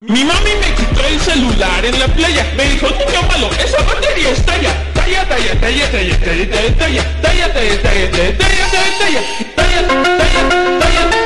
Mi mami me quitó el celular en la playa. Me dijo, niño malo, esa batería estalla. Talla, talla, talla, talla, talla, talla, talla, talla, talla, talla, talla, talla, talla, talla, talla, talla, talla,